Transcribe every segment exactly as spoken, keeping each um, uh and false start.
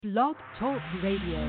Blog Talk Radio.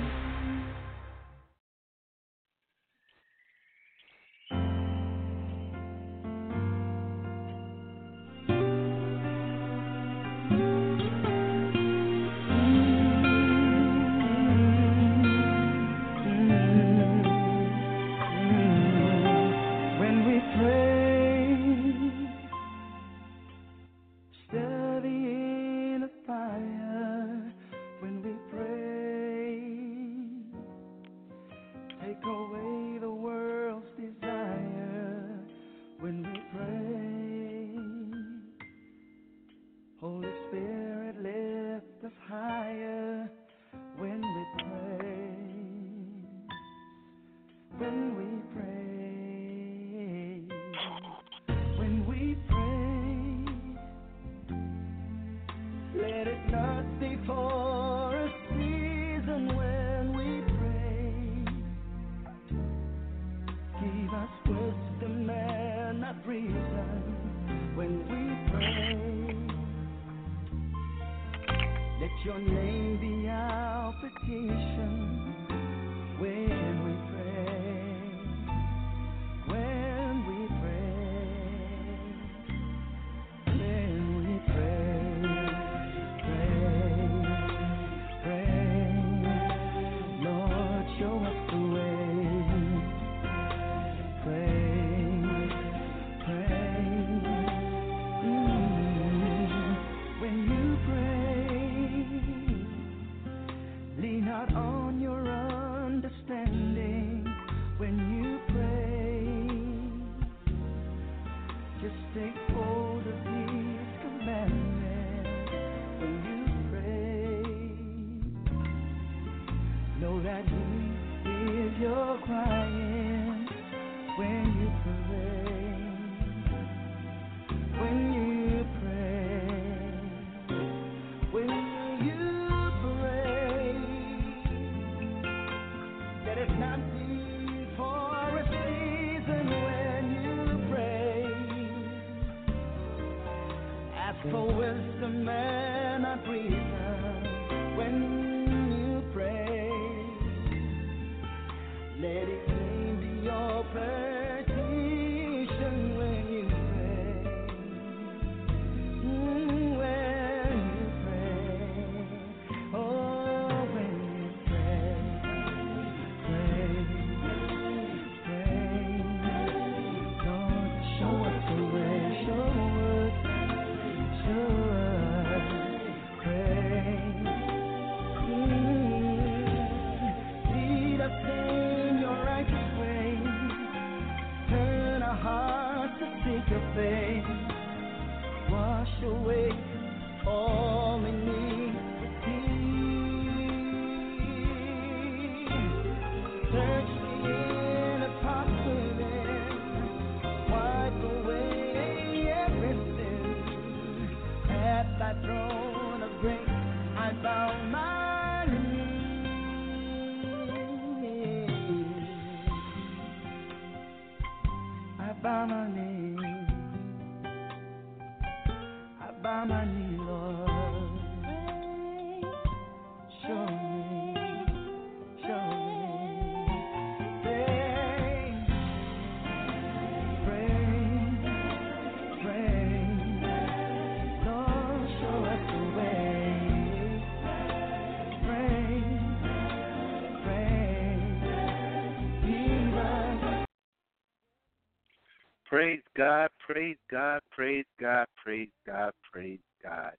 Praise God, praise God, praise God, praise God, praise God.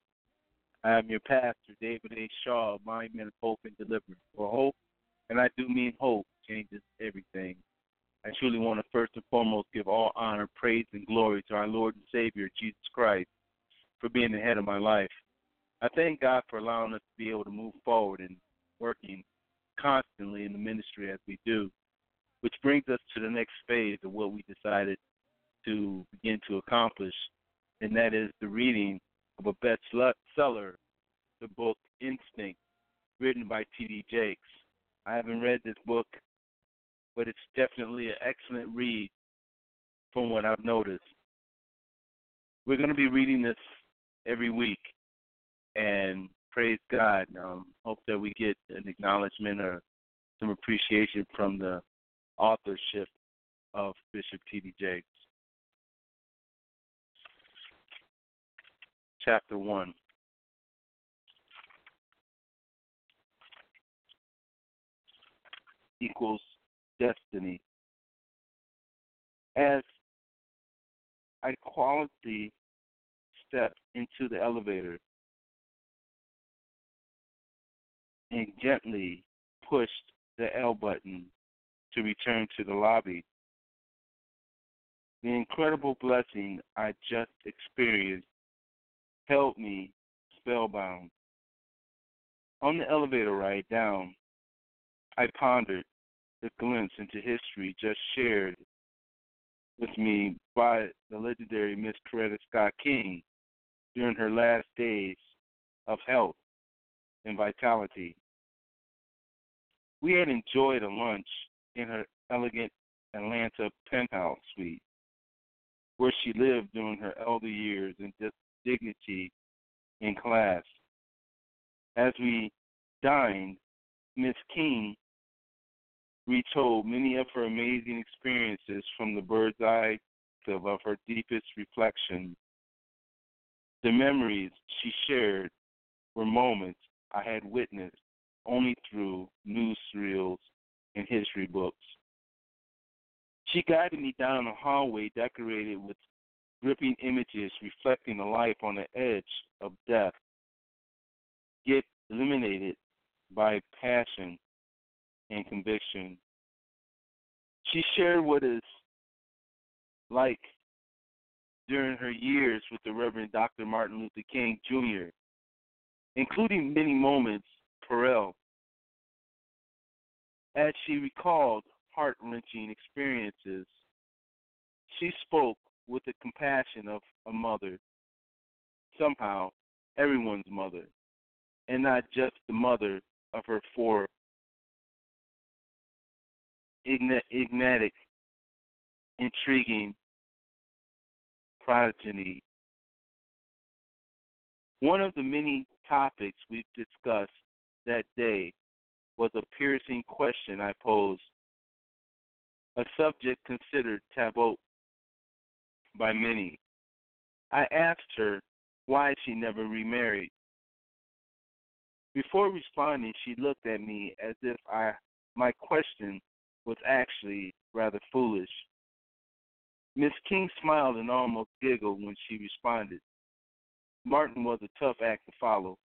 I am your pastor, David A. Shaw, Monument of Hope and Deliverance. For hope, and I do mean hope, changes everything. I truly want to first and foremost give all honor, praise, and glory to our Lord and Savior, Jesus Christ, for being the head of my life. I thank God for allowing us to be able to move forward and working constantly in the ministry as we do, which brings us to the next phase of what we decided to begin to accomplish, and that is the reading of a bestseller, the book Instinct, written by T D Jakes. I haven't read this book, but it's definitely an excellent read from what I've noticed. We're going to be reading this every week, and praise God. Um, hope that we get an acknowledgement or some appreciation from the authorship of Bishop T D Jakes. Chapter one. Equals destiny. As I quietly stepped into the elevator and gently pushed the L button to return to the lobby, the incredible blessing I just experienced held me spellbound. On the elevator ride down, I pondered the glimpse into history just shared with me by the legendary Miss Coretta Scott King during her last days of health and vitality. We had enjoyed a lunch in her elegant Atlanta penthouse suite, where she lived during her elder years in dignity and class. As we dined, Miss King retold many of her amazing experiences from the bird's eye view of her deepest reflection. The memories she shared were moments I had witnessed only through newsreels and history books. She guided me down a hallway decorated with gripping images reflecting a life on the edge of death, yet illuminated by passion and conviction. She shared what is like during her years with the Reverend Doctor Martin Luther King Junior, including many moments Perel. As she recalled heart-wrenching experiences, she spoke with the compassion of a mother, somehow everyone's mother, and not just the mother of her four enigmatic, intriguing progeny. One of the many topics we've discussed that day was a piercing question I posed, a subject considered taboo by many. I asked her why she never remarried. Before responding, she looked at me as if I my question was actually rather foolish. Miss King smiled and almost giggled when she responded. Martin was a tough act to follow.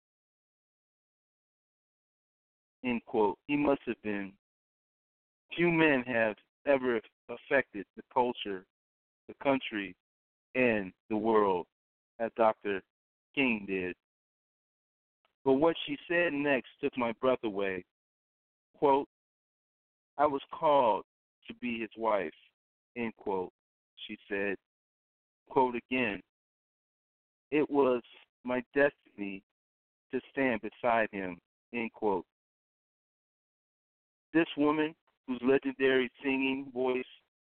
End quote. He must have been. Few men have ever affected the culture, the country, and the world as Doctor King did. But what she said next took my breath away. Quote, I was called to be his wife, end quote, she said. Quote again, it was my destiny to stand beside him, end quote. This woman, whose legendary singing voice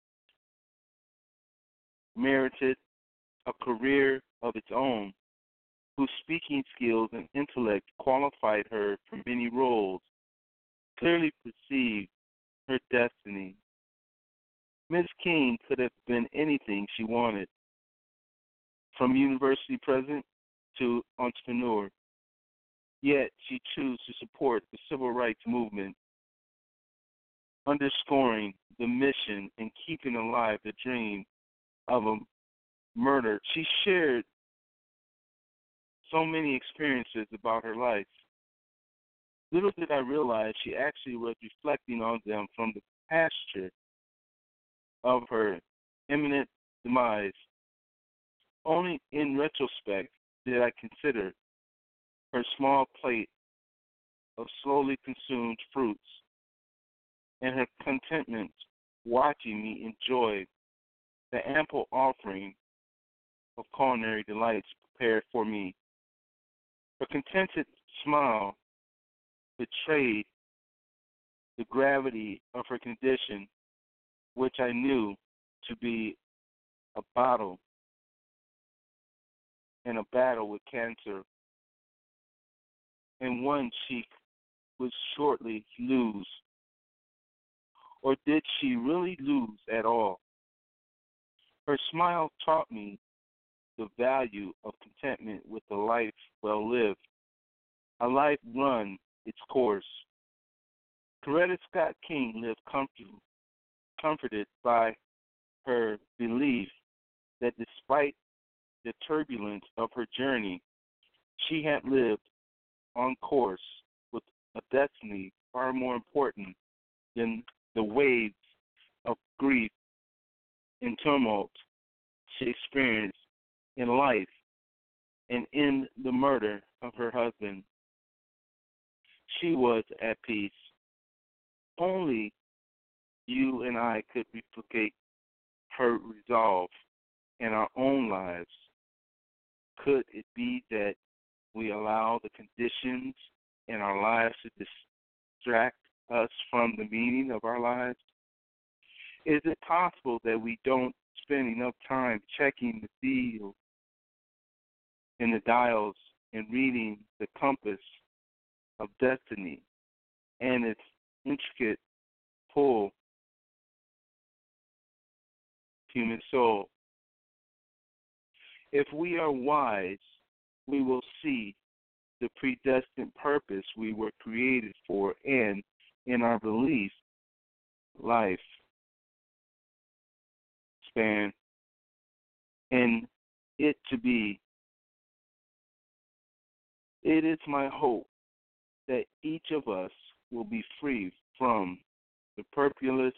merited a career of its own, whose speaking skills and intellect qualified her for many roles, clearly perceived her destiny. Miss King could have been anything she wanted, from university president to entrepreneur. Yet she chose to support the civil rights movement, underscoring the mission and keeping alive the dream of a murder. She shared so many experiences about her life. Little did I realize she actually was reflecting on them from the pasture of her imminent demise. Only in retrospect did I consider her small plate of slowly consumed fruits and her contentment watching me enjoy the ample offering of culinary delights prepared for me. Her contented smile betrayed the gravity of her condition, which I knew to be a battle and a battle with cancer. and one she would shortly lose. Or did she really lose at all? Her smile taught me the value of contentment with a life well lived, a life run its course. Coretta Scott King lived comfort- comforted by her belief that despite the turbulence of her journey, she had lived on course with a destiny far more important than the waves of grief and tumult she experienced in life and in the murder of her husband. She was at peace. Only you and I could replicate her resolve in our own lives. Could it be that we allow the conditions in our lives to distract us from the meaning of our lives? Is it possible that we don't spend enough time checking the field and the dials and reading the compass of destiny and its intricate pull human soul? If we are wise, we will see the predestined purpose we were created for and in our belief life span and it to be. It is my hope that each of us will be free from the purposeless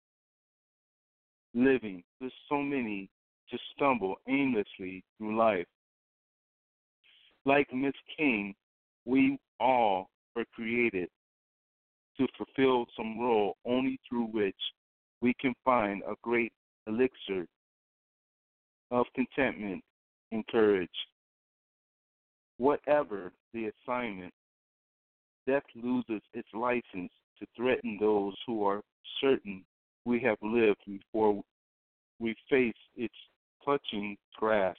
living. There's so many to stumble aimlessly through life. Like Miss King, we all were created to fulfill some role only through which we can find a great elixir of contentment and courage. Whatever the assignment, death loses its license to threaten those who are certain we have lived before we face its clutching grasp.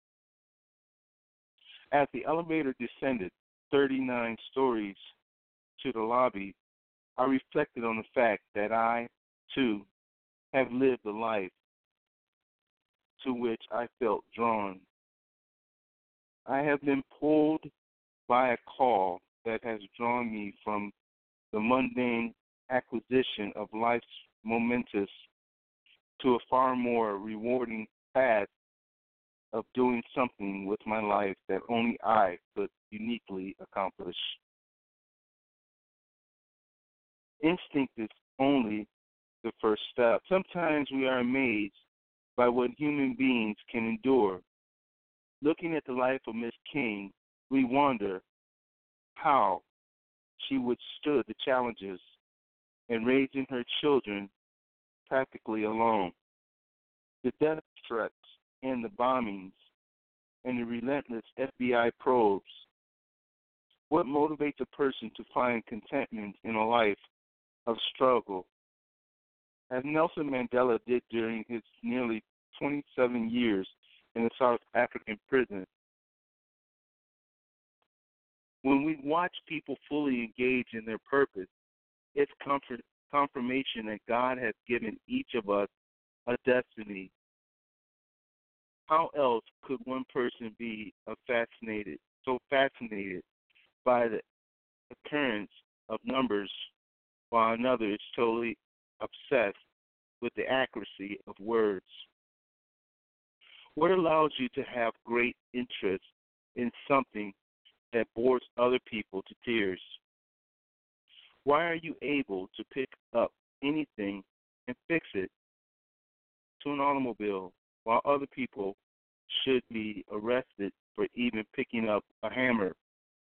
As the elevator descended thirty-nine stories to the lobby, I reflected on the fact that I, too, have lived a life to which I felt drawn. I have been pulled by a call that has drawn me from the mundane acquisition of life's momentous to a far more rewarding path of doing something with my life that only I could uniquely accomplish. Instinct is only the first step. Sometimes we are amazed by what human beings can endure. Looking at the life of Miss King, we wonder how she withstood the challenges in raising her children practically alone. The death threats and the bombings and the relentless F B I probes. What motivates a person to find contentment in a life of struggle, as Nelson Mandela did during his nearly twenty-seven years in a South African prison? When we watch people fully engage in their purpose, it's comfort, confirmation that God has given each of us a destiny. How else could one person be a fascinated, so fascinated by the occurrence of numbers while another is totally obsessed with the accuracy of words? What allows you to have great interest in something that bores other people to tears? Why are you able to pick up anything and fix it to an automobile while other people should be arrested for even picking up a hammer?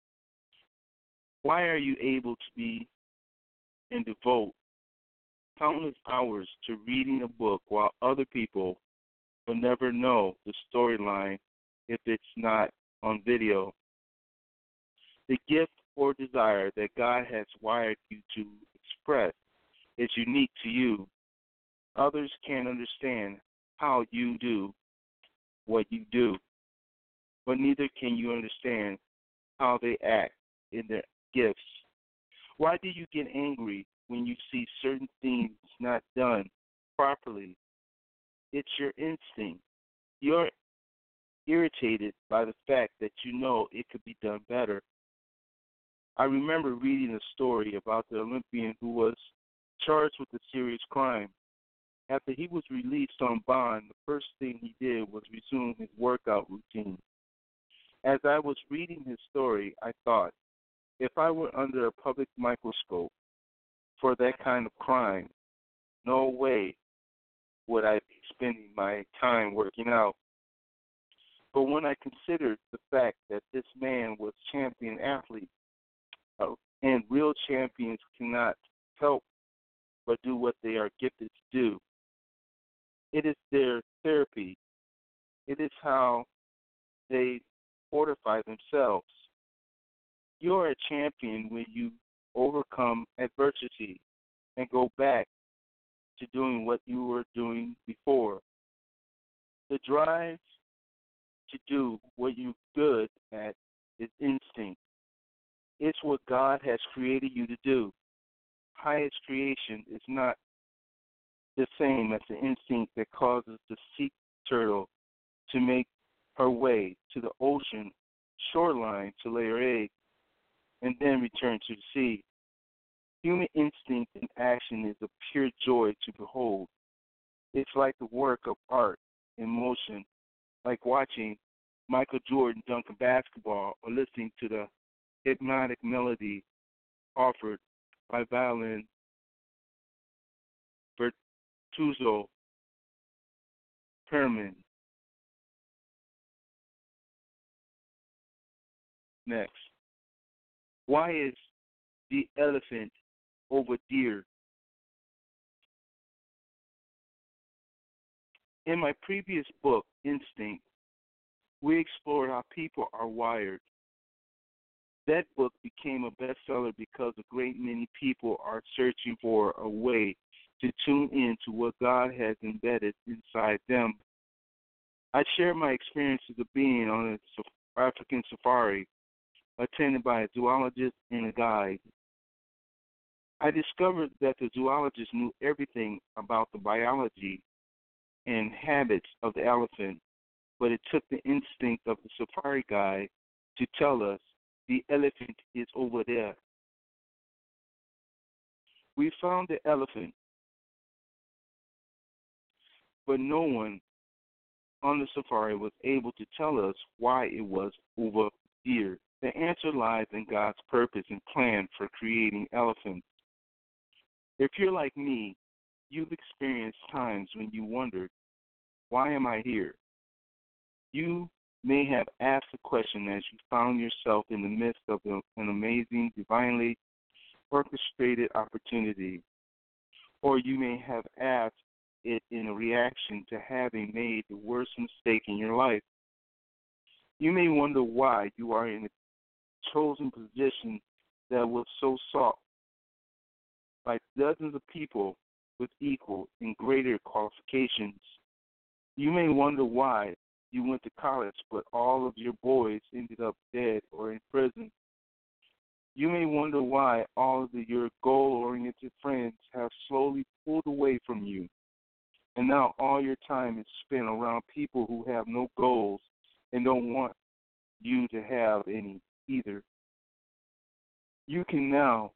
Why are you able to be and devote countless hours to reading a book while other people will never know the storyline if it's not on video? The gift or desire that God has wired you to express is unique to you. Others can't understand how you do what you do, but neither can you understand how they act in their gifts? Why do you get angry when you see certain things not done properly? It's your instinct. You're irritated by the fact that you know it could be done better. I remember reading a story about the Olympian who was charged with a serious crime. After he was released on bond, the first thing he did was resume his workout routine. As I was reading his story, I thought, if I were under a public microscope for that kind of crime, no way would I be spending my time working out. But when I considered the fact that this man was champion athlete, uh, and real champions cannot help but do what they are gifted to do, it is their therapy. It is how they fortify themselves. You are a champion when you overcome adversity and go back to doing what you were doing before. The drive to do what you're good at is instinct. It's what God has created you to do. Highest creation is not the same as the instinct that causes the sea turtle to make her way to the ocean shoreline to lay her egg and then return to the sea. Human instinct in action is a pure joy to behold. It's like the work of art in motion, like watching Michael Jordan dunk a basketball or listening to the hypnotic melody offered by violin virtuoso Herman. Next, why is the elephant over deer? In my previous book, Instinct, we explored how people are wired. That book became a bestseller because a great many people are searching for a way to tune in to what God has embedded inside them. I share my experiences of being on an African safari attended by a zoologist and a guide. I discovered that the zoologist knew everything about the biology and habits of the elephant, but it took the instinct of the safari guide to tell us the elephant is over there. We found the elephant, but no one on the safari was able to tell us why it was over here. The answer lies in God's purpose and plan for creating elephants. If you're like me, you've experienced times when you wondered, why am I here? You may have asked the question as you found yourself in the midst of an amazing, divinely orchestrated opportunity, or you may have asked it in a reaction to having made the worst mistake in your life. You may wonder why you are in a chosen position that was so sought by dozens of people with equal and greater qualifications. You may wonder why you went to college, but all of your boys ended up dead or in prison. You may wonder why all of the, your goal-oriented friends have slowly pulled away from you, and now all your time is spent around people who have no goals and don't want you to have any either. You can now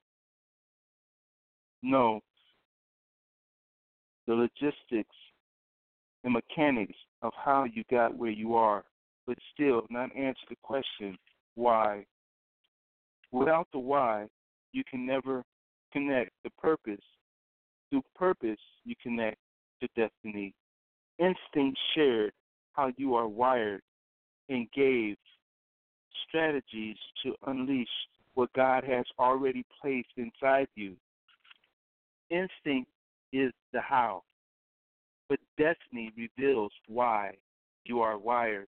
know the logistics and mechanics of how you got where you are, but still not answer the question, why? Without the why, you can never connect the purpose. Through purpose, you connect to destiny. Instinct shared how you are wired and gave strategies to unleash what God has already placed inside you. Instinct is the how, but destiny reveals why you are wired.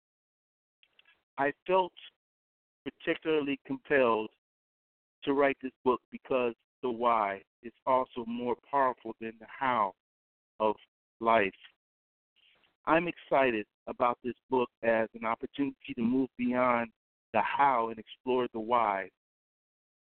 I felt particularly compelled to write this book because the why is also more powerful than the how of life. I'm excited about this book as an opportunity to move beyond the how and explore the why.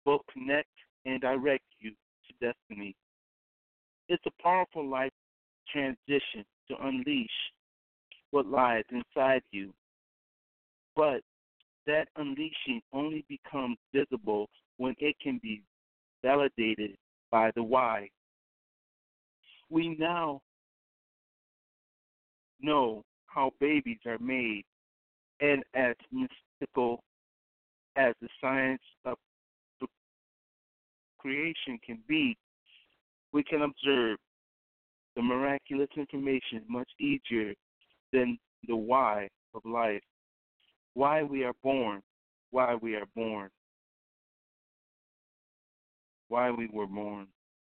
both connect and direct you to destiny. It's a powerful life transition to unleash what lies inside you. But that unleashing only becomes visible when it can be validated by the why. We now know how babies are made, and as mystical as the science of creation can be, we can observe the miraculous information much easier than the why of life, why we are born, why we are born, why we were born.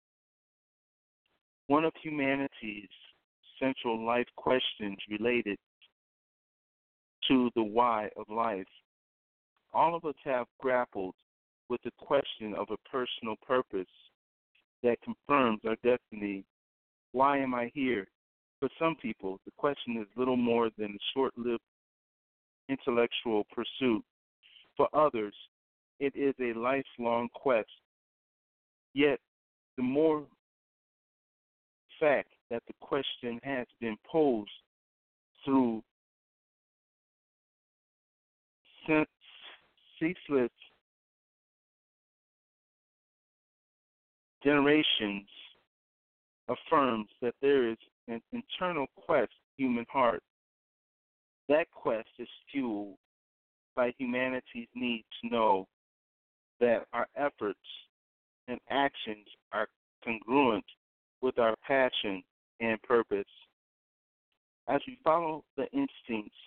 One of humanity's central life questions related to the why of life. All of us have grappled with the question of a personal purpose that confirms our destiny. Why am I here? For some people, the question is little more than a short-lived intellectual pursuit. For others, it is a lifelong quest. Yet, the more fact that the question has been posed through ceaseless generations affirms that there is an internal quest in the human heart. That quest is fueled by humanity's need to know that our efforts and actions are congruent with our passion and purpose. As we follow the instincts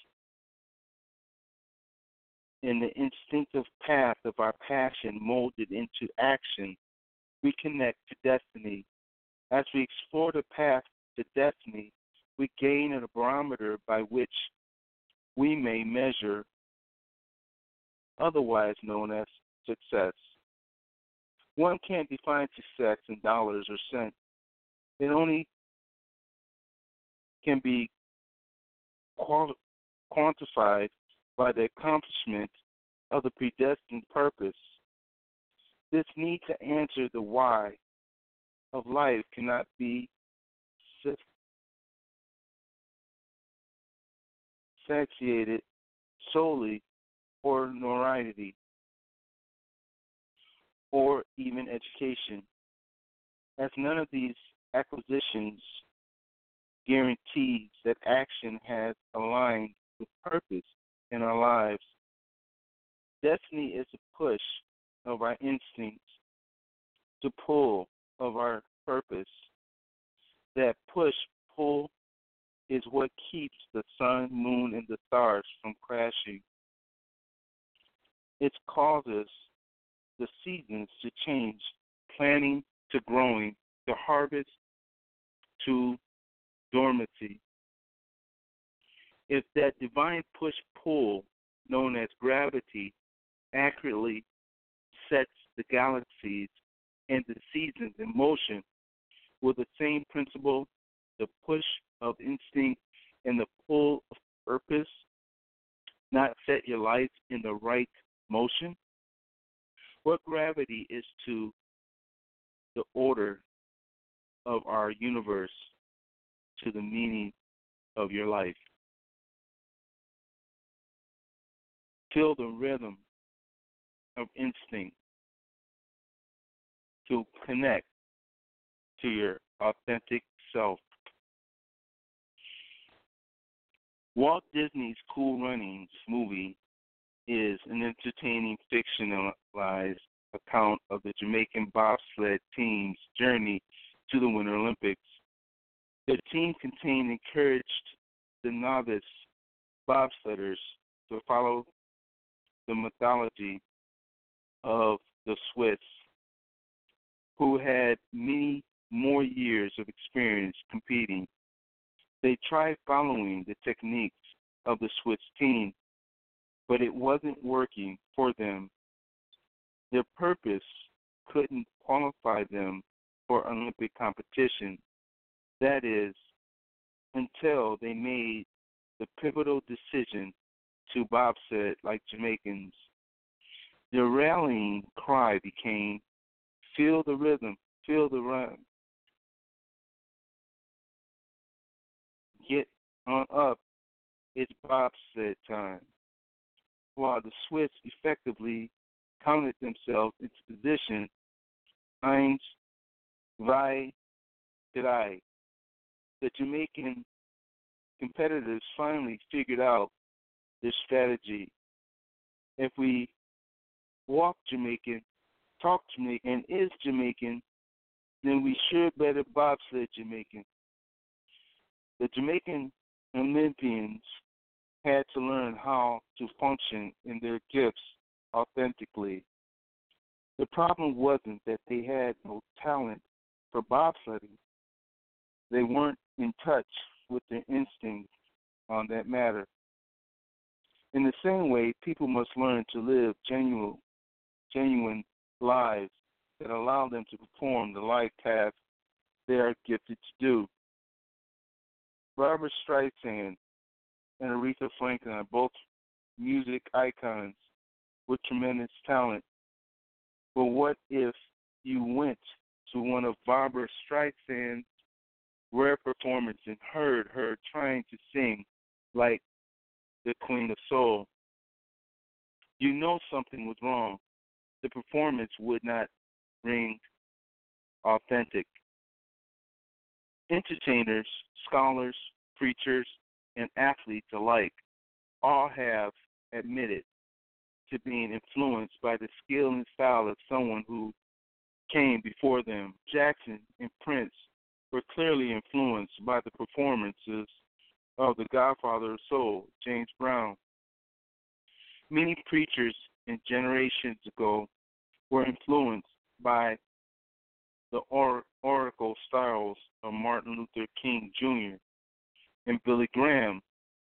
in the instinctive path of our passion molded into action, we connect to destiny. As we explore the path to destiny, we gain a barometer by which we may measure, otherwise known as success. One can't define success in dollars or cents. It only can be qual- quantified by the accomplishment of the predestined purpose. This need to answer the why of life cannot be satiated solely or notoriety or even education, as none of these acquisitions guarantees that action has aligned with purpose in our lives. Destiny is a push of our instincts to pull of our purpose. That push-pull is what keeps the sun, moon, and the stars from crashing. It causes the seasons to change, planting to growing, to harvest to dormancy. If that divine push-pull, known as gravity, accurately sets the galaxies and the seasons in motion with the same principle, the push of instinct and the pull of purpose, not set your life in the right motion? What gravity is to the order of our universe, to the meaning of your life? Feel the rhythm of instinct to connect to your authentic self. Walt Disney's Cool Runnings movie is an entertaining fictionalized account of the Jamaican bobsled team's journey to the Winter Olympics. The team contained encouraged the novice bobsledders to follow the methodology of the Swiss, who had many more years of experience competing. They tried following the techniques of the Swiss team, but it wasn't working for them. Their purpose couldn't qualify them for Olympic competition. That is, until they made the pivotal decision to bobsled like Jamaicans. The rallying cry became, feel the rhythm, feel the rhythm, get on up, it's bobsled time. While the Swiss effectively counted themselves into position, eins, zwei, drei. The Jamaican competitors finally figured out this strategy. If we walk Jamaican, talk Jamaican, and is Jamaican, then we sure better bobsled Jamaican. The Jamaican Olympians had to learn how to function in their gifts authentically. The problem wasn't that they had no talent for bobsledding. They weren't in touch with their instincts on that matter. In the same way, people must learn to live genuine, genuine lives that allow them to perform the life task they are gifted to do. Barbra Streisand and Aretha Franklin are both music icons with tremendous talent. But what if you went to one of Barbra Streisand's rare performances and heard her trying to sing like the Queen of Soul? You know something was wrong. The performance would not ring authentic. Entertainers, scholars, preachers, and athletes alike all have admitted to being influenced by the skill and style of someone who came before them. Jackson and Prince were clearly influenced by the performances of the Godfather of Soul, James Brown. Many preachers in generations ago were influenced by the or- oracle styles of Martin Luther King Junior and Billy Graham.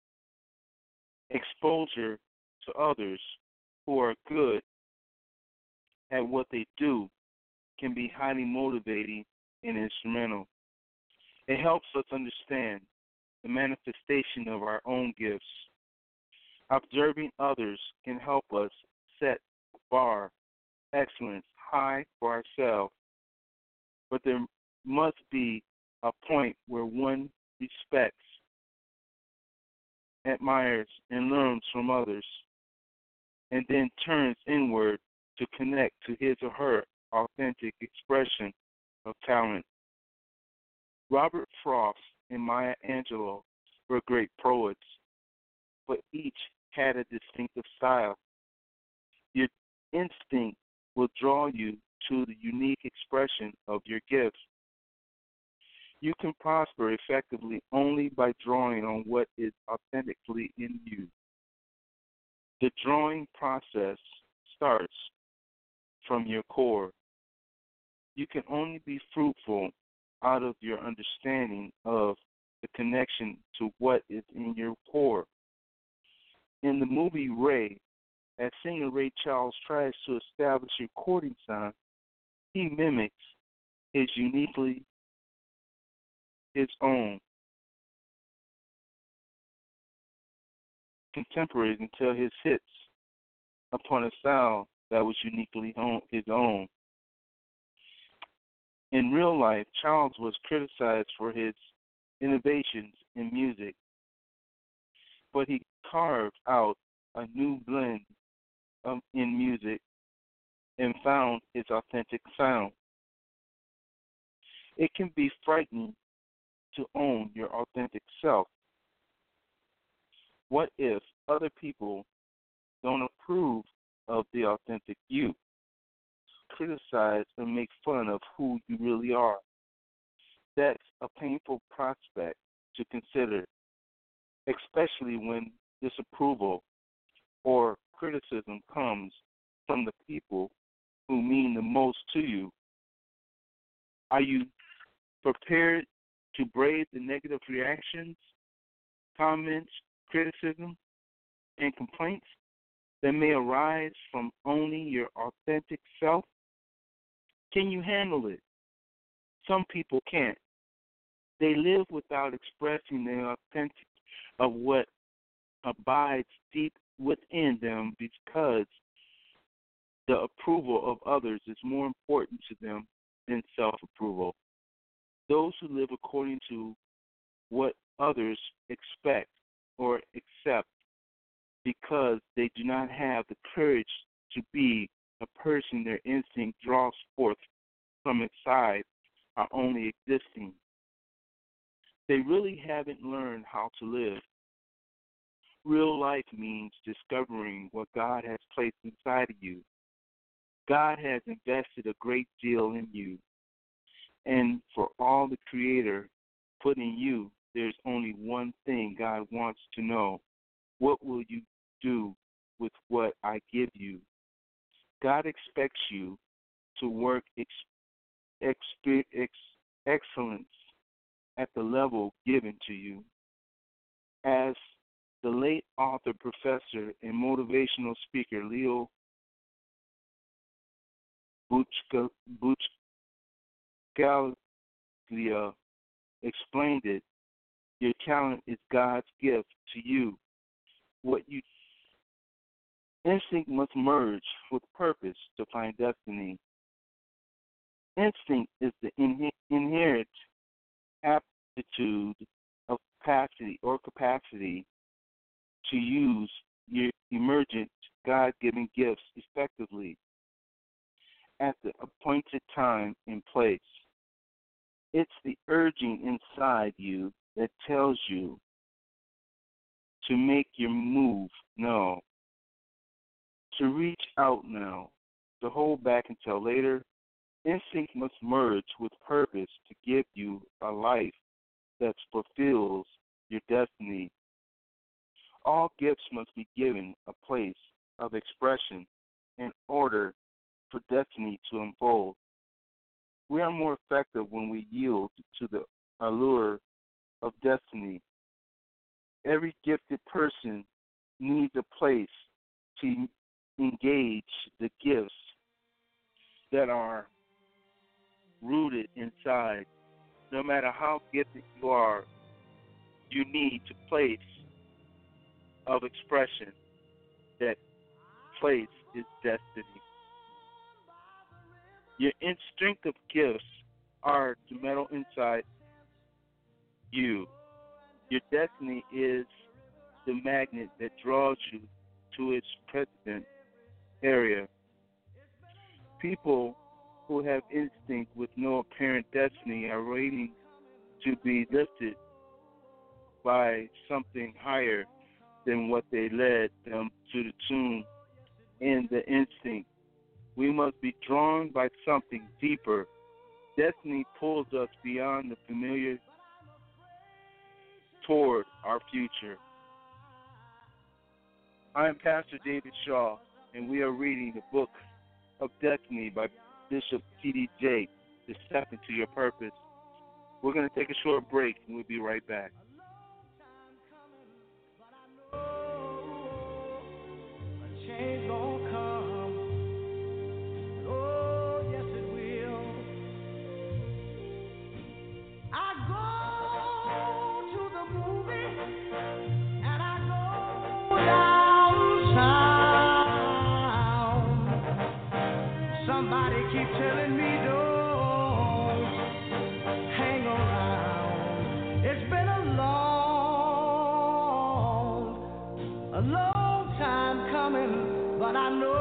Exposure to others who are good at what they do can be highly motivating and instrumental. It helps us understand the manifestation of our own gifts. Observing others can help us set the bar excellence high for ourselves, but there must be a point where one respects, admires, and learns from others, and then turns inward to connect to his or her authentic expression of talent. Robert Frost and Maya Angelou were great poets, but each had a distinctive style. Your instinct will draw you to the unique expression of your gifts. You can prosper effectively only by drawing on what is authentically in you. The drawing process starts from your core. You can only be fruitful out of your understanding of the connection to what is in your core. In the movie Ray, as singer Ray Charles tries to establish a recording sound, he mimics his uniquely his own contemporaries until his hits upon a sound that was uniquely own, his own. In real life, Charles was criticized for his innovations in music, but he carved out a new blend of, in music and found his authentic sound. It can be frightening to own your authentic self. What if other people don't approve of the authentic you, criticize and make fun of who you really are? That's a painful prospect to consider, especially when disapproval or criticism comes from the people who mean the most to you. Are you prepared to brave the negative reactions, comments, criticism, and complaints that may arise from owning your authentic self? Can you handle it? Some people can't. They live without expressing the authentic of what abides deep within them because The approval of others is more important to them than self-approval. Those who live according to what others expect or accept because they do not have the courage to be a person their instinct draws forth from inside are only existing. They really haven't learned how to live. Real life means discovering what God has placed inside of you. God has invested a great deal in you. And for all the Creator put in you, there's only one thing God wants to know. What will you do with what I give you? God expects you to work ex- expe- ex- excellence at the level given to you. As the late author, professor, and motivational speaker Leo Buchka- Buchgaglia explained it, your talent is God's gift to you. What you instinct must merge with purpose to find destiny. Instinct is the in- inherent aptitude of capacity or capacity to use your emergent God-given gifts effectively at the appointed time and place. It's the urging inside you that tells you to make your move now, to reach out now, to hold back until later. Instinct must merge with purpose to give you a life that fulfills your destiny. All gifts must be given a place of expression in order for destiny to unfold. We are more effective when we yield to the allure of destiny. Every gifted person needs a place to engage the gifts that are rooted inside. No matter how gifted you are, you need a place of expression. That place is destiny. Your instinctive gifts are the metal inside you. Your destiny is the magnet that draws you to its present area. People who have instinct with no apparent destiny are waiting to be lifted by something higher than what they led them to the tune in the instinct. We must be drawn by something deeper. Destiny pulls us beyond the familiar toward our future. I am Pastor David Shaw, and we are reading the book of Destiny by Bishop T D Jakes, to Step Into Your Purpose. We're going to take a short break, and we'll be right back. Change gonna come. Oh, yes it will. I go to the movies and I go downtown. Somebody keep telling me don't hang around. It's been a long, a long time coming, but I know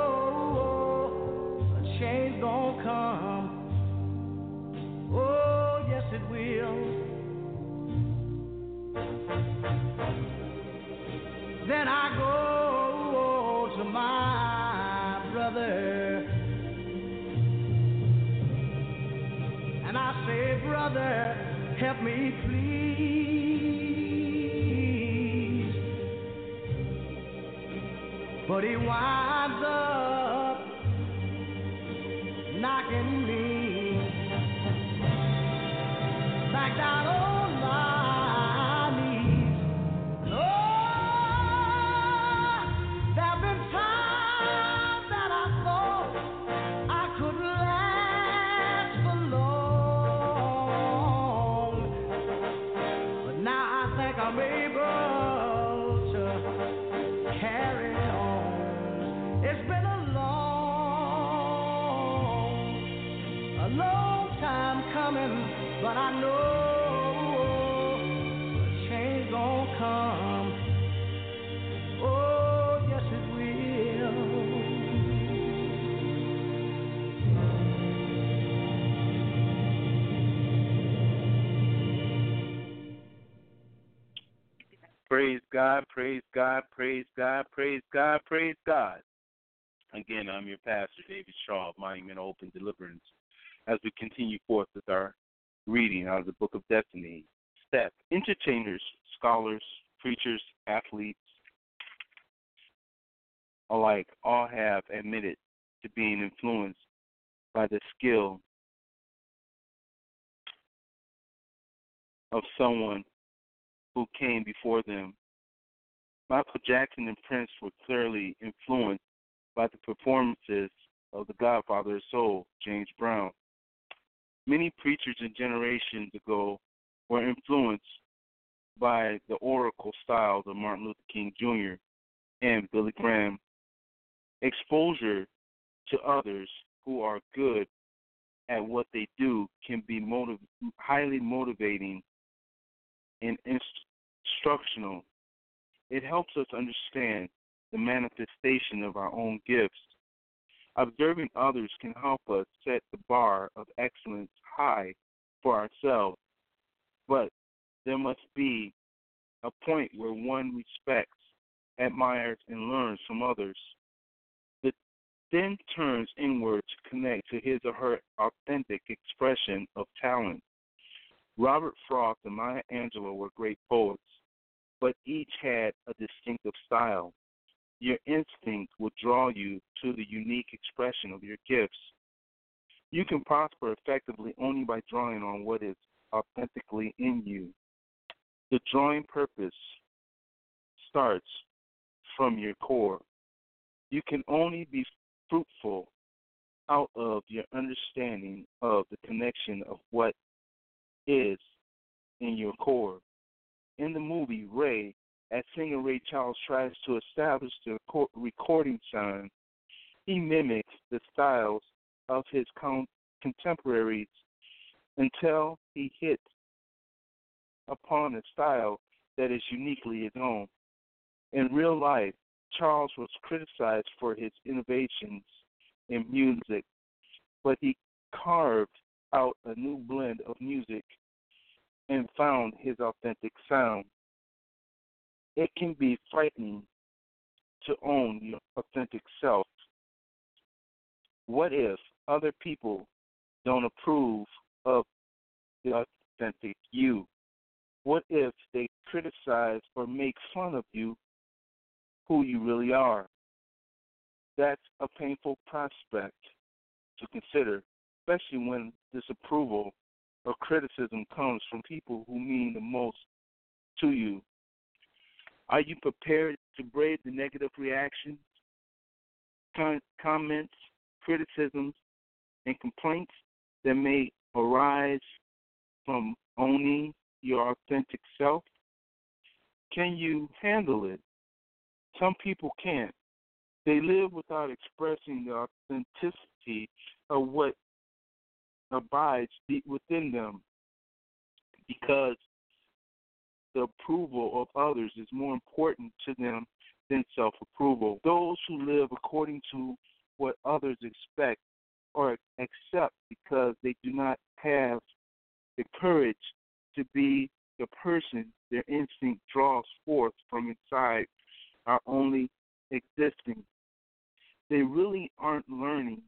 a change gonna come. Oh, yes it will. Then I go to my brother and I say, brother, help me please. But he winds up knocking me back down on my knees. Oh, there've been times that I thought I could last for long, but now I think I'm able to carry on. It's been a long time coming, but I know a change gonna come. Oh, yes it will. Praise God, praise God, praise God, praise God, praise God. Again, I'm your pastor, David Shaw of Monument of Open Deliverance, as we continue forth with our reading out of the Book of Destiny. Step. Entertainers, scholars, preachers, athletes alike all have admitted to being influenced by the skill of someone who came before them. Michael Jackson and Prince were clearly influenced by the performances of the Godfather of Soul, James Brown. Many preachers in generations ago were influenced by the oracle styles of Martin Luther King Junior and Billy Graham. Exposure to others who are good at what they do can be motiv- highly motivating and instructional. It helps us understand the manifestation of our own gifts. Observing others can help us set the bar of excellence high for ourselves, but there must be a point where one respects, admires, and learns from others. It then turns inward to connect to his or her authentic expression of talent. Robert Frost and Maya Angelou were great poets, but each had a distinctive style. Your instinct will draw you to the unique expression of your gifts. You can prosper effectively only by drawing on what is authentically in you. The drawing purpose starts from your core. You can only be fruitful out of your understanding of the connection of what is in your core. In the movie Ray, as singer Ray Charles tries to establish the recording sound, he mimics the styles of his contemporaries until he hits upon a style that is uniquely his own. In real life, Charles was criticized for his innovations in music, but he carved out a new blend of music and found his authentic sound. It can be frightening to own your authentic self. What if other people don't approve of the authentic you? What if they criticize or make fun of you, who you really are? That's a painful prospect to consider, especially when disapproval or criticism comes from people who mean the most to you. Are you prepared to brave the negative reactions, con- comments, criticisms, and complaints that may arise from owning your authentic self? Can you handle it? Some people can't. They live without expressing the authenticity of what abides deep within them because the approval of others is more important to them than self-approval. Those who live according to what others expect or accept because they do not have the courage to be the person their instinct draws forth from inside are only existing. They really aren't learning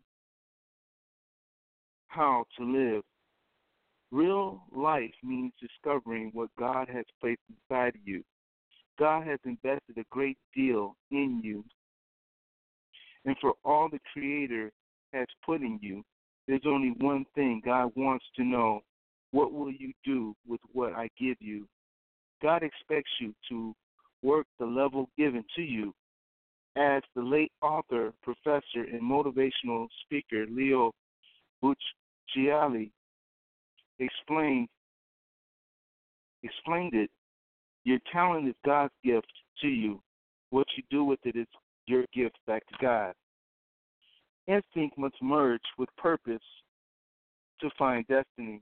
how to live. Real life means discovering what God has placed inside of you. God has invested a great deal in you. And for all the Creator has put in you, there's only one thing God wants to know. What will you do with what I give you? God expects you to work the level given to you. As the late author, professor, and motivational speaker Leo Bucciali explained, explained it, your talent is God's gift to you. What you do with it is your gift back to God. Instinct must merge with purpose to find destiny.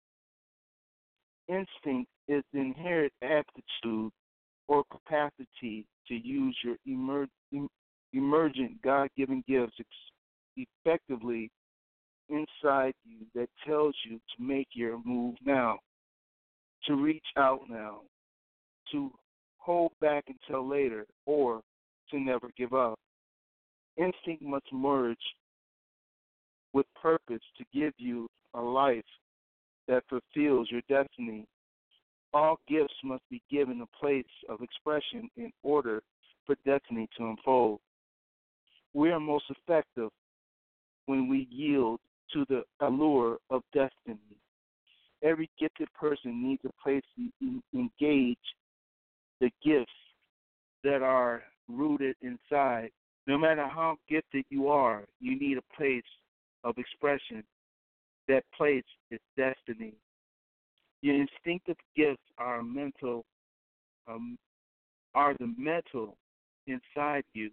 Instinct is the inherent aptitude or capacity to use your emer- em- emergent God-given gifts ex- effectively inside you that tells you to make your move now, to reach out now, to hold back until later, or to never give up. Instinct must merge with purpose to give you a life that fulfills your destiny. All gifts must be given a place of expression in order for destiny to unfold. We are most effective when we yield to the allure of destiny. Every gifted person needs a place to engage the gifts that are rooted inside. No matter how gifted you are, you need a place of expression. That place is destiny. Your instinctive gifts are mental, um, are the metal inside you.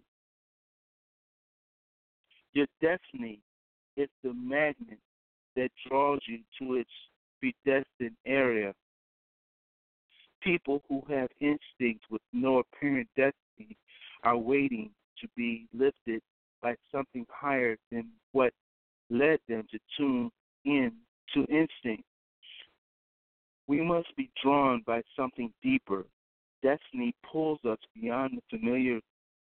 Your destiny is the magnet that draws you to its predestined area. People who have instinct with no apparent destiny are waiting to be lifted by something higher than what led them to tune in to instinct. We must be drawn by something deeper. Destiny pulls us beyond the familiar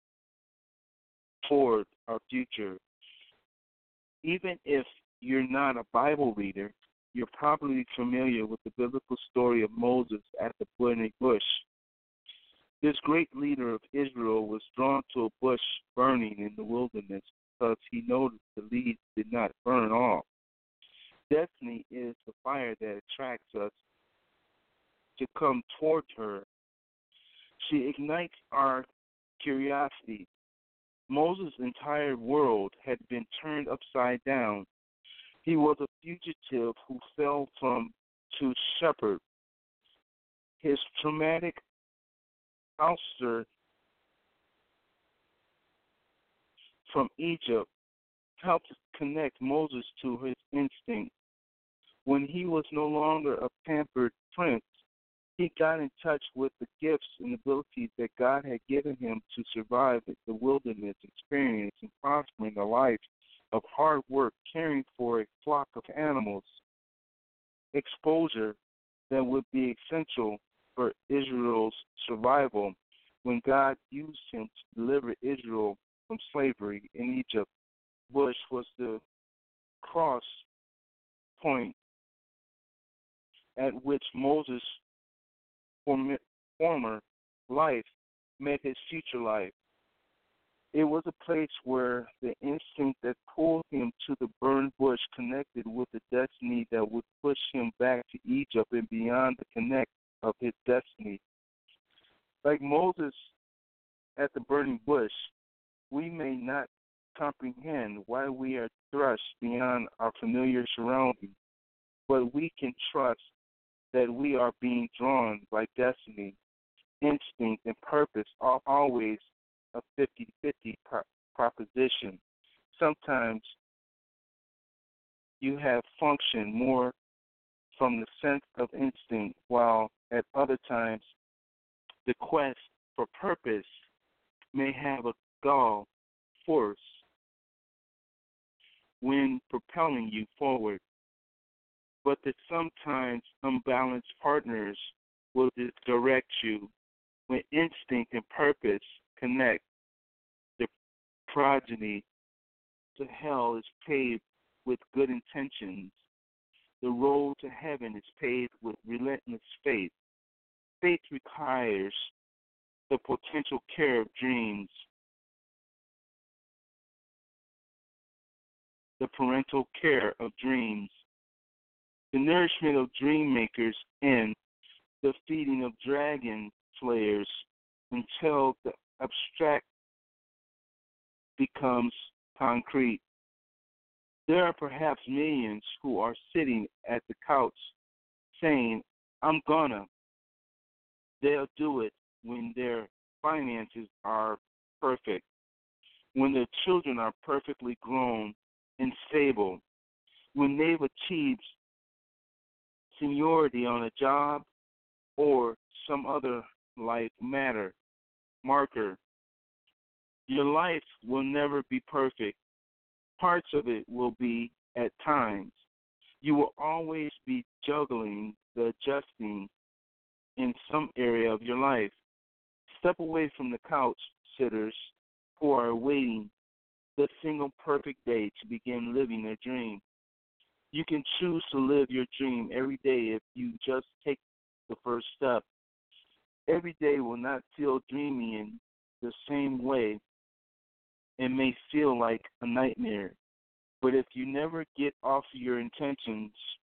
toward our future. Even if you're not a Bible reader, you're probably familiar with the biblical story of Moses at the burning bush. This great leader of Israel was drawn to a bush burning in the wilderness because he noticed the leaves did not burn off. Destiny is the fire that attracts us to come toward her. She ignites our curiosity. Moses' entire world had been turned upside down. He was a fugitive who fell from to shepherd. His traumatic ouster from Egypt helped connect Moses to his instinct. When he was no longer a pampered prince, he got in touch with the gifts and abilities that God had given him to survive the wilderness experience and prospering a life of hard work caring for a flock of animals. Exposure that would be essential for Israel's survival when God used him to deliver Israel from slavery in Egypt. Bush was the cross point at which Moses' former life met his future life. It was a place where the instinct that pulled him to the burned bush connected with the destiny that would push him back to Egypt and beyond the connect of his destiny. Like Moses at the burning bush, we may not comprehend why we are thrust beyond our familiar surroundings, but we can trust that we are being drawn by destiny. Instinct and purpose are always a fifty-fifty pro- proposition. Sometimes you have functioned more from the sense of instinct, while at other times the quest for purpose may have a gall force when propelling you forward. But the sometimes unbalanced partners will direct you. When instinct and purpose connect, the progeny to hell is paved with good intentions. The road to heaven is paved with relentless faith. Faith requires the potential care of dreams, the parental care of dreams, the nourishment of dream makers, and the feeding of dragon slayers until the abstract becomes concrete. There are perhaps millions who are sitting at the couch saying, I'm gonna. They'll do it when their finances are perfect, when their children are perfectly grown and stable, when they've achieved seniority on a job, or some other life matter marker. Your life will never be perfect. Parts of it will be at times. You will always be juggling the adjusting in some area of your life. Step away from the couch sitters who are waiting the single perfect day to begin living their dream. You can choose to live your dream every day if you just take the first step. Every day will not feel dreamy in the same way. It may feel like a nightmare. But if you never get off your intentions,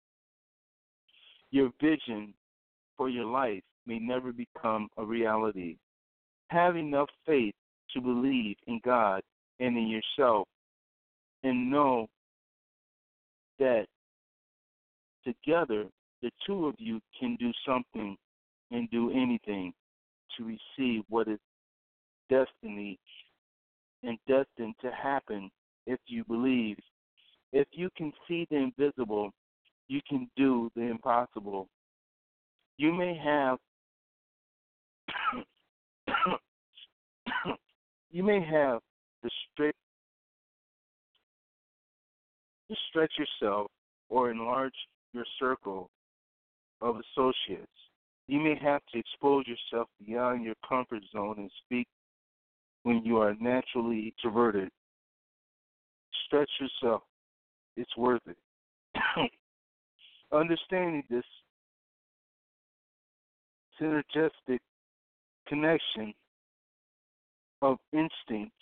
your vision for your life may never become a reality. Have enough faith to believe in God and in yourself, and know that together the two of you can do something and do anything to receive what is destiny and destined to happen if you believe. If you can see the invisible, you can do the impossible. You may have you may have to stretch, to stretch yourself or enlarge your circle of associates. You may have to expose yourself beyond your comfort zone and speak when you are naturally introverted. Stretch yourself. It's worth it. Understanding this synergistic connection of instinct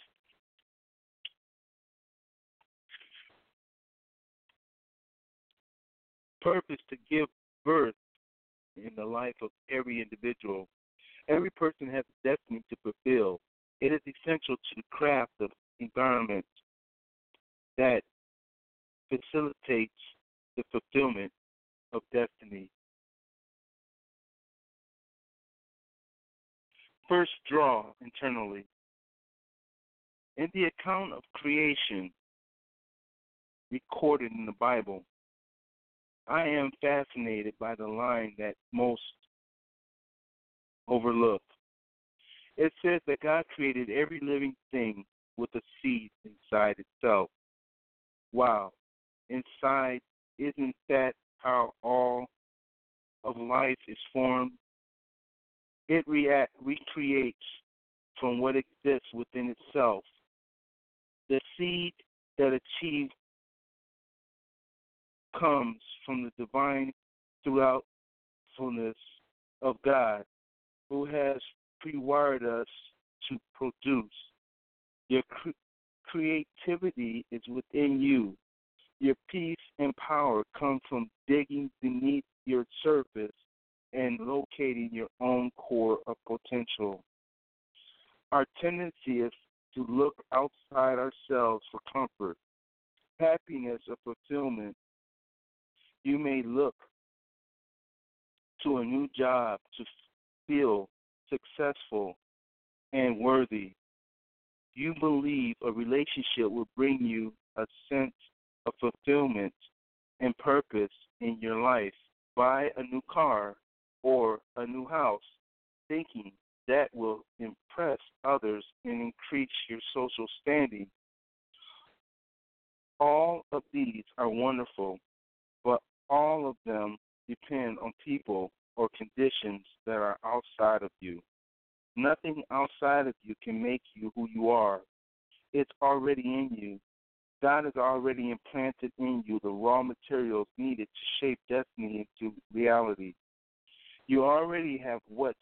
purpose to give birth in the life of every individual. Every person has a destiny to fulfill. It is essential to the craft of environment that facilitates the fulfillment of destiny. First, draw internally. In the account of creation recorded in the Bible, I am fascinated by the line that most overlook. It says that God created every living thing with a seed inside itself. Wow. Inside, isn't that how all of life is formed? It react, recreates from what exists within itself. The seed that achieves comes from the divine throughoutfulness of God, who has pre-wired us to produce. Your cre- creativity is within you. Your peace and power come from digging beneath your surface and locating your own core of potential. Our tendency is to look outside ourselves for comfort, happiness, or fulfillment. You may look to a new job to feel successful and worthy. You believe a relationship will bring you a sense of fulfillment and purpose in your life. Buy a new car or a new house, thinking that will impress others and increase your social standing. All of these are wonderful, but all of them depend on people or conditions that are outside of you. Nothing outside of you can make you who you are. It's already in you. God has already implanted in you the raw materials needed to shape destiny into reality. You already have what's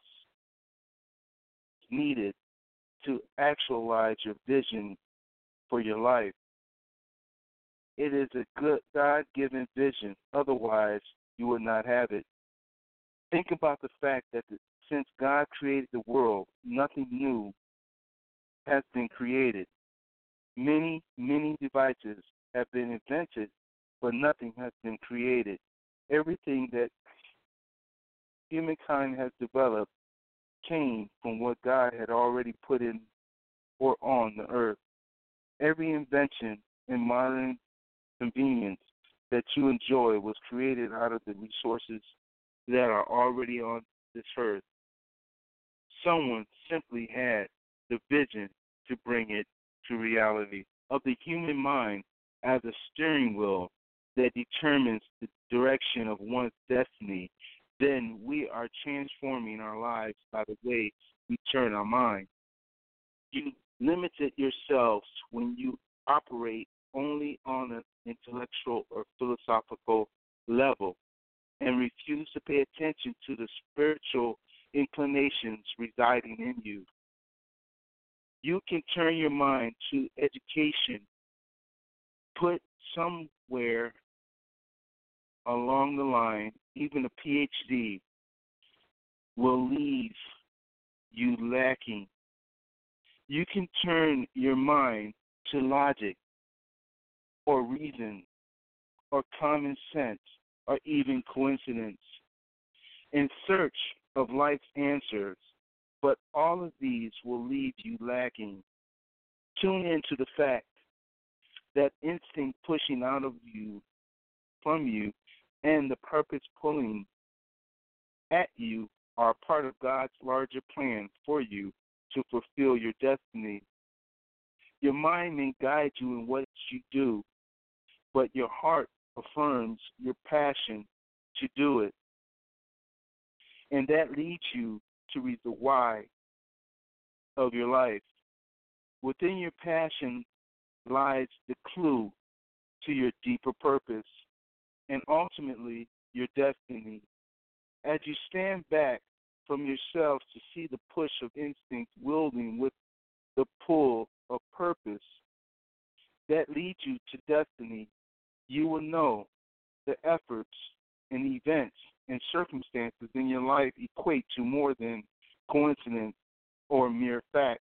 needed to actualize your vision for your life. It is a good God-given vision. Otherwise, you would not have it. Think about the fact that the, since God created the world, nothing new has been created. Many, many devices have been invented, but nothing has been created. Everything that humankind has developed came from what God had already put in or on the earth. Every invention in modern convenience that you enjoy was created out of the resources that are already on this earth. Someone simply had the vision to bring it to reality of the human mind as a steering wheel that determines the direction of one's destiny. Then we are transforming our lives by the way we turn our mind. You limited yourselves when you operate only on an intellectual or philosophical level and refuse to pay attention to the spiritual inclinations residing in you. You can turn your mind to education, put somewhere along the line, even a P H D will leave you lacking. You can turn your mind to logic or reason or common sense or even coincidence in search of life's answers, but all of these will leave you lacking. Tune into the fact that instinct pushing out of you, from you, and the purpose pulling at you are part of God's larger plan for you to fulfill your destiny. Your mind may guide you in what you do, but your heart affirms your passion to do it. And that leads you to read the why of your life. Within your passion lies the clue to your deeper purpose and ultimately your destiny. As you stand back from yourself to see the push of instinct wielding with the pull of purpose that leads you to destiny, you will know the efforts and events and circumstances in your life equate to more than coincidence or mere fact.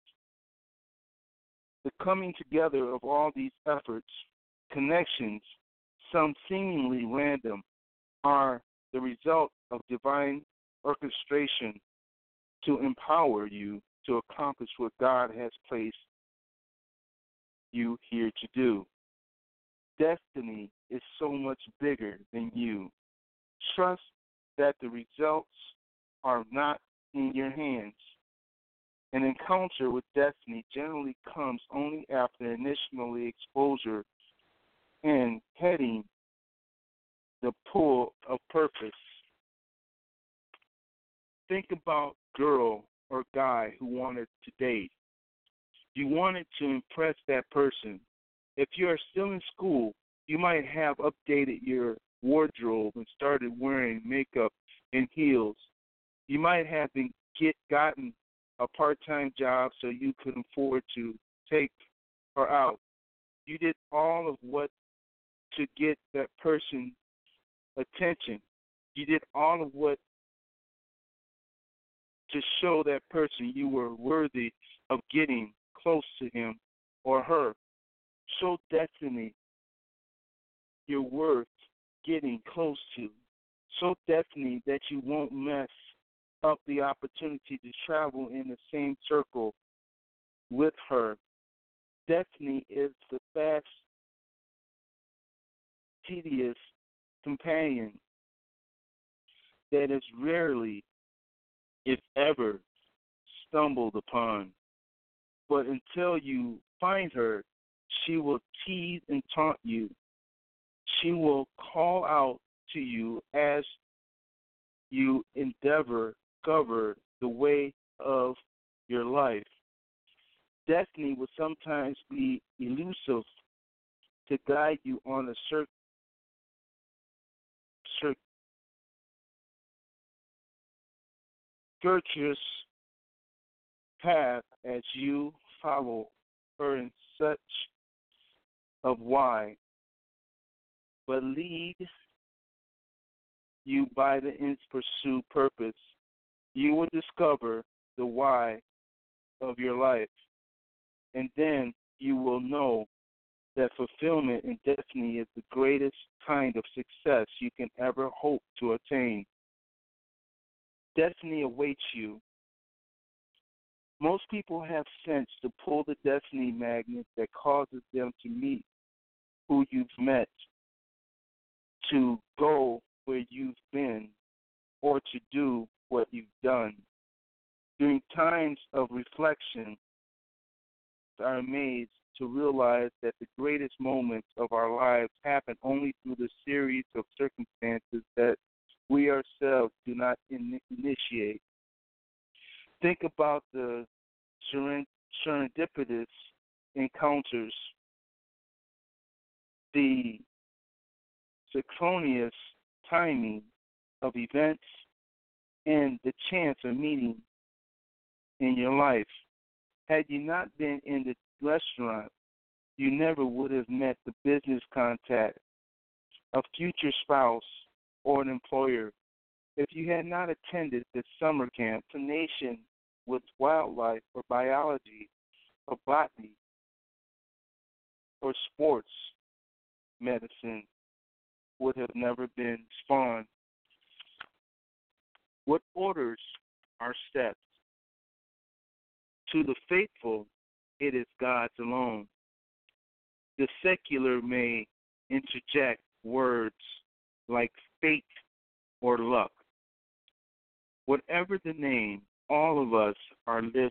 The coming together of all these efforts, connections, some seemingly random, are the result of divine orchestration to empower you to accomplish what God has placed you here to do. Destiny is so much bigger than you. Trust that the results are not in your hands. An encounter with destiny generally comes only after initially exposure and heading the pull of purpose. Think about girl or guy who wanted to date. You wanted to impress that person. If you are still in school, you might have updated your wardrobe and started wearing makeup and heels. You might have been get gotten a part-time job so you could afford to take her out. You did all of what to get that person attention. You did all of what to show that person you were worthy of getting close to him or her. Show destiny you're worth getting close to. Show destiny that you won't mess up the opportunity to travel in the same circle with her. Destiny is the fast, tedious companion that is rarely, if ever, stumbled upon. But until you find her, she will tease and taunt you. She will call out to you as you endeavor discover the way of your life. Destiny will sometimes be elusive to guide you on a cir- cir- circuitous path as you follow her in search of why, but lead you by the ends pursue purpose. You will discover the why of your life, and then you will know that fulfillment and destiny is the greatest kind of success you can ever hope to attain. Destiny awaits you. Most people have sense to pull the destiny magnet that causes them to meet who you've met. to go where you've been or to do what you've done. During times of reflection, we are amazed to realize that the greatest moments of our lives happen only through the series of circumstances that we ourselves do not in- initiate. Think about the seren- serendipitous encounters, the synchronous timing of events, and the chance of meeting in your life. Had you not been in the restaurant, you never would have met the business contact, a future spouse, or an employer. If you had not attended the summer camp, the nation with wildlife or biology or botany or sports medicine would have never been spawned. What orders our steps? To the faithful, it is God's alone. The secular may interject words like fate or luck. Whatever the name, all of us are lifted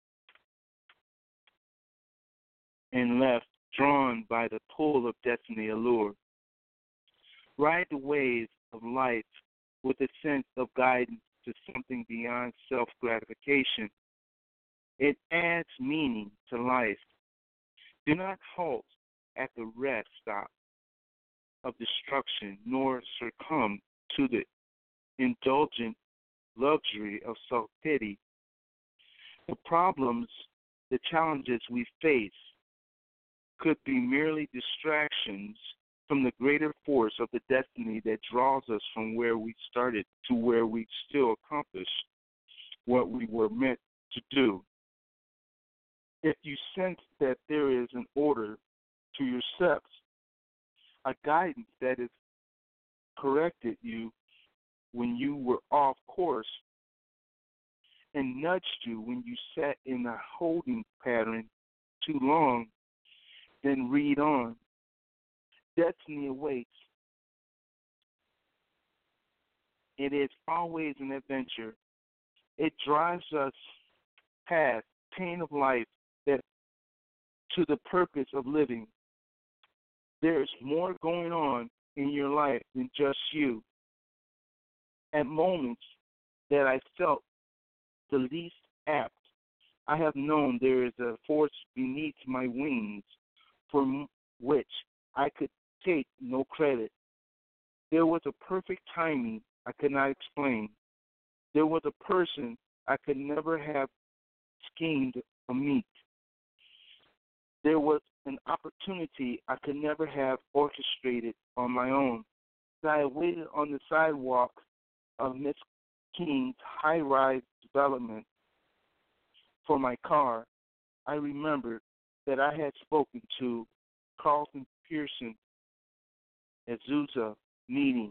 and left drawn by the pull of destiny allure. Ride the waves of life with a sense of guidance to something beyond self-gratification. It adds meaning to life. Do not halt at the rest stop of destruction, nor succumb to the indulgent luxury of self-pity. The problems, the challenges we face could be merely distractions from the greater force of the destiny that draws us from where we started to where we still accomplish what we were meant to do. If you sense that there is an order to your steps, a guidance that has corrected you when you were off course and nudged you when you sat in a holding pattern too long, then read on. Destiny awaits. It is always an adventure. It drives us past pain of life that to the purpose of living. There's more going on in your life than just you. At moments that I felt the least apt, I have known there is a force beneath my wings for which I could take no credit. There was a perfect timing I could not explain. There was a person I could never have schemed to meet. There was an opportunity I could never have orchestrated on my own. As I waited on the sidewalk of Miss King's high-rise development for my car, I remembered that I had spoken to Carlton Pearson at Azusa meeting.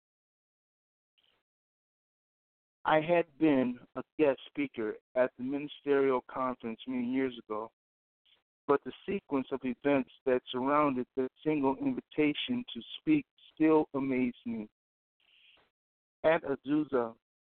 I had been a guest speaker at the ministerial conference many years ago, but the sequence of events that surrounded that single invitation to speak still amazed me. At Azusa,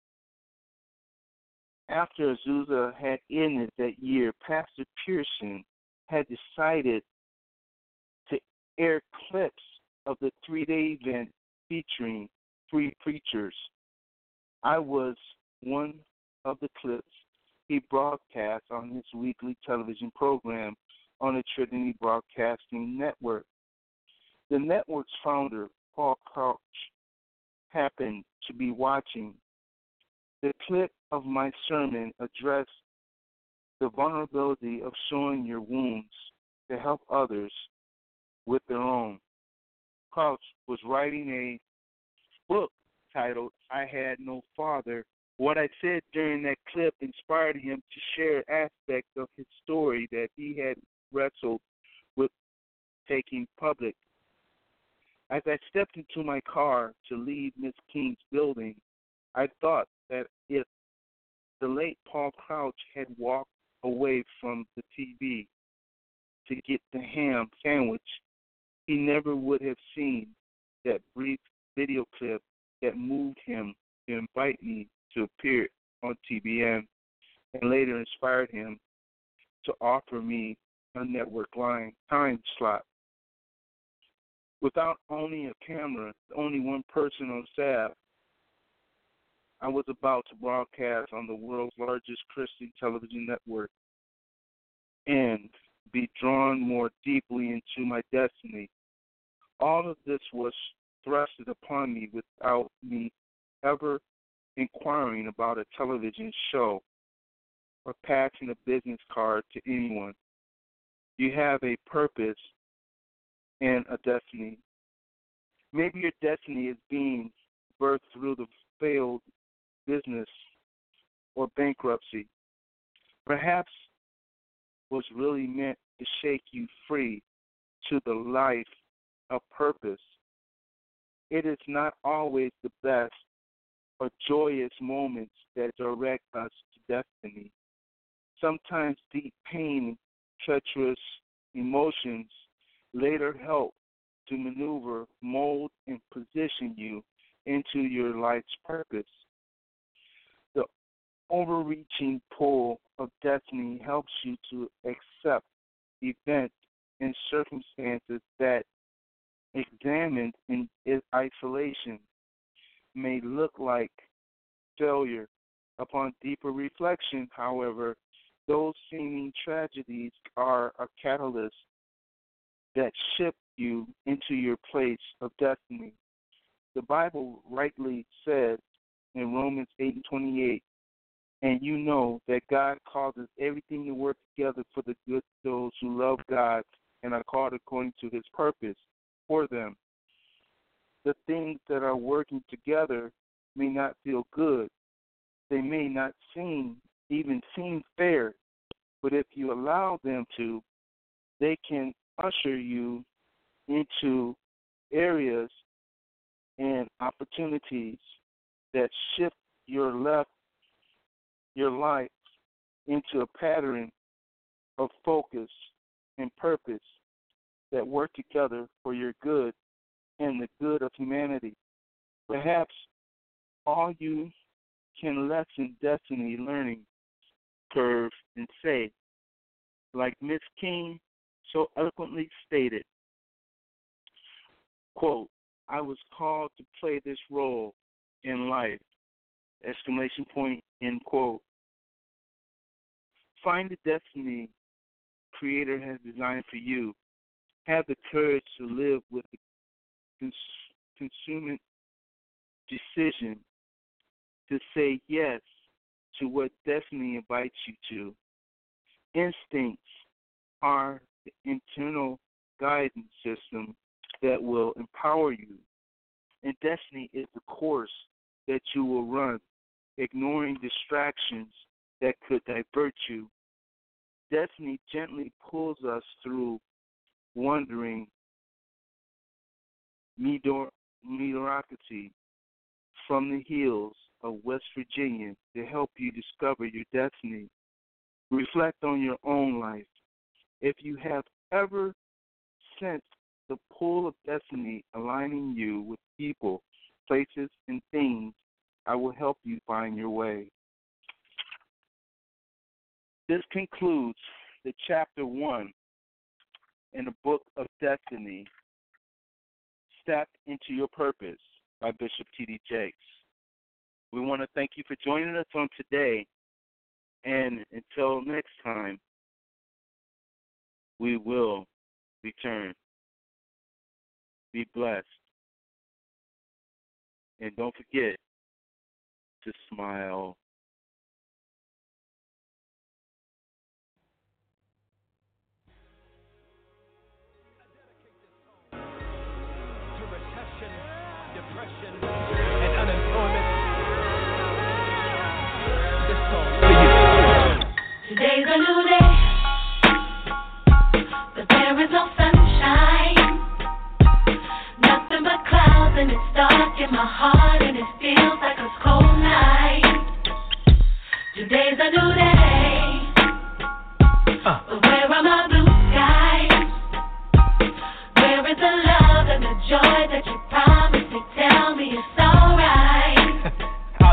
after Azusa had ended that year, Pastor Pearson had decided to air clips of the three-day event featuring three preachers. I was one of the clips he broadcast on his weekly television program on the Trinity Broadcasting Network. The network's founder, Paul Crouch, happened to be watching. The clip of my sermon addressed the vulnerability of showing your wounds to help others with their own. Crouch was writing a book titled I Had No Father. What I said during that clip inspired him to share aspects of his story that he had wrestled with taking public. As I stepped into my car to leave Miss King's building, I thought that if the late Paul Crouch had walked away from the T V to get the ham sandwich, he never would have seen that brief video clip that moved him to invite me to appear on T B N and later inspired him to offer me a network line time slot. Without owning a camera, only one person on staff, I was about to broadcast on the world's largest Christian television network and be drawn more deeply into my destiny. All of this was thrusted upon me without me ever inquiring about a television show or passing a business card to anyone. You have a purpose and a destiny. Maybe your destiny is being birthed through the failed business or bankruptcy. Perhaps was really meant to shake you free to the life of purpose. It is not always the best or joyous moments that direct us to destiny. Sometimes deep pain, treacherous emotions later help to maneuver, mold, and position you into your life's purpose. The overreaching pull of destiny helps you to accept events and circumstances that, examined in isolation, may look like failure. Upon deeper reflection, however, those seeming tragedies are a catalyst that shift you into your place of destiny. The Bible rightly says in Romans eight and twenty-eight, and you know that God causes everything to work together for the good of those who love God and are called according to his purpose for them. The things that are working together may not feel good. They may not seem, even seem fair, but if you allow them to, they can usher you into areas and opportunities that shift your left, your life into a pattern of focus and purpose that work together for your good and the good of humanity. Perhaps all you can lessen destiny learning curve and say, like Miss King so eloquently stated, quote, I was called to play this role in life, exclamation point, end quote. Find the destiny Creator has designed for you. Have the courage to live with the cons- consummate decision to say yes to what destiny invites you to. Instincts are the internal guidance system that will empower you, and destiny is the course that you will run, ignoring distractions that could divert you. Destiny gently pulls us through wandering medor- mediocrity from the hills of West Virginia to help you discover your destiny. Reflect on your own life. If you have ever sensed the pull of destiny aligning you with people, places, and things, I will help you find your way. This concludes the chapter one in the book of Destiny, Step into Your Purpose by Bishop T D Jakes. We want to thank you for joining us on today, and until next time, we will return. Be blessed. And don't forget to smile. To recession, depression, and unemployment. This song for you. Today's a new day, but there is no sunshine. Nothing but clouds, and it's dark in my heart, and it feels like a cold night. Today's a new day, uh. but where are my blue skies? Where is the love and the joy that you promised me? Tell me.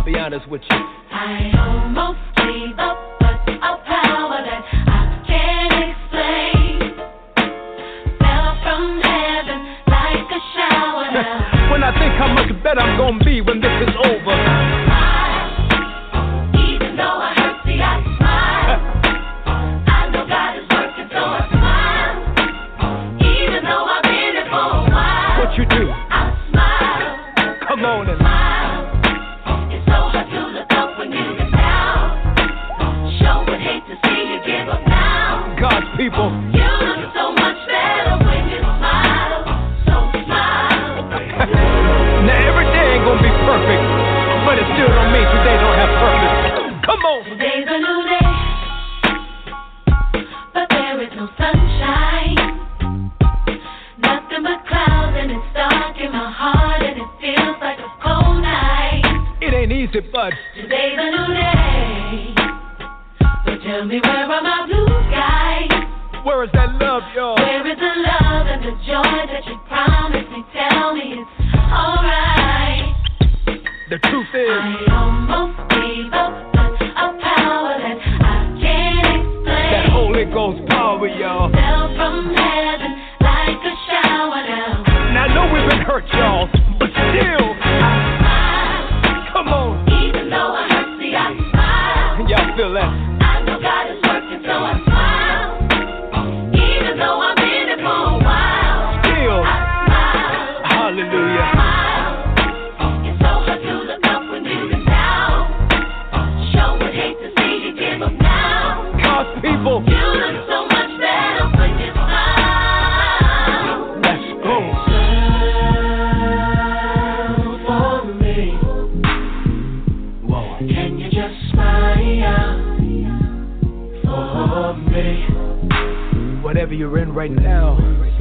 be honest with you. I almost gave up, but a power that I can't explain fell from heaven like a shower now. When I think how much better I'm gonna be when this is over. Smile, even though I hurt, see I smile. I know God is working, so I smile. Even though I've been here for a while. What you do? I smile. Come on and smile. It's so hard to look up when you get down. Sure would hate to see you give up now. God's people. You look so much better when you smile. So smile. Now every day ain't gonna be perfect, but it still don't mean today don't have purpose. Come on. Today's a new day, but there is no sunshine. Nothing but clouds and it's dark in my heart and it feels like a cold night. It ain't easy, but today's a new day. But tell me, where are my blue skies? where is that love, y'all? Where is the love and the joy that you promised me? Tell me it's alright. The truth is, I almost gave up, but a power that I can't explain. that Holy Ghost power, y'all. Fell from heaven like a shower now. Now I know we've been hurt, y'all, but still, Smile. come on. Even though I hurt, see I smile. Y'all feel that? I know God is working, so I smile. Even though I've been here for a while. Still, I smile. hallelujah. Smile. It's so hard to look up when you get down. Sure would hate to see you give up now. God's people, You look so much better when you smile. let's go. Smile for me. Whoa. Can you just smile for me? Whatever you're in right now,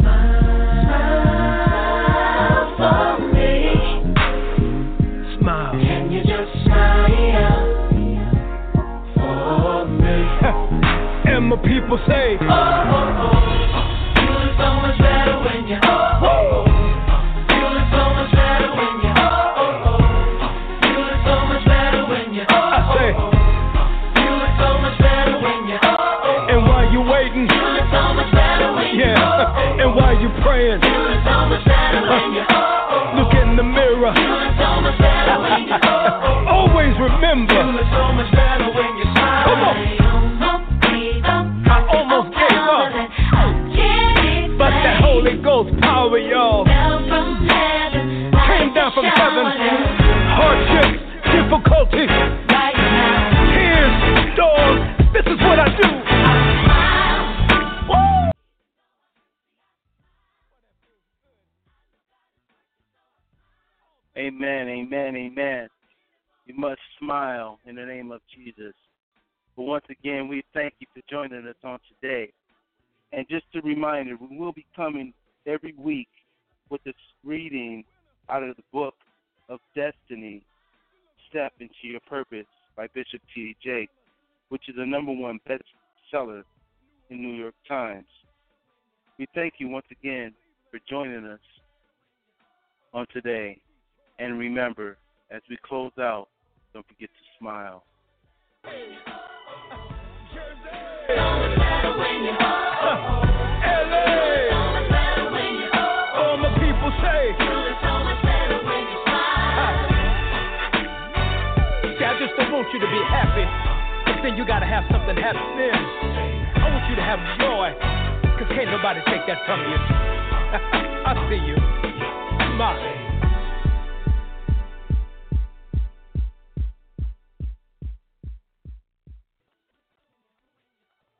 Smile for me. smile. Can you just smile for me? And my people say, Oh, oh, oh. You look so much better when you oh, oh, oh. You look so much better when you oh, oh, oh. You look so much better when you oh, I say, oh, oh. You look so much better when you oh, oh, oh. and while you waiting, You look so much better when you yeah, oh, oh, oh. and while you praying, You look so much better when you oh, oh, oh. look in the mirror. You look so much better when you oh, oh, oh. Always You remember, look so much better when you smile. Come on. I almost gave up. I almost A gave power up, that I can't but that explain. Holy Ghost power, y'all, Fell from heaven like came down from a heaven. shower Hardships, difficulties, right now. tears, storms. This is what I do. I smile. Woo! Amen, amen, amen. You must smile in the name of Jesus. But once again, we thank you for joining us on today. And just a reminder, we will be coming every week with a reading out of the book of Destiny, Step into Your Purpose by Bishop T D Jakes, which is the number one bestseller in New York Times. We thank you once again for joining us on today. And remember, as we close out, don't forget to smile. L A, all my people say, see, I just don't want you to be happy, but then you gotta have something happening. I want you to have joy, cause can't nobody take that from you.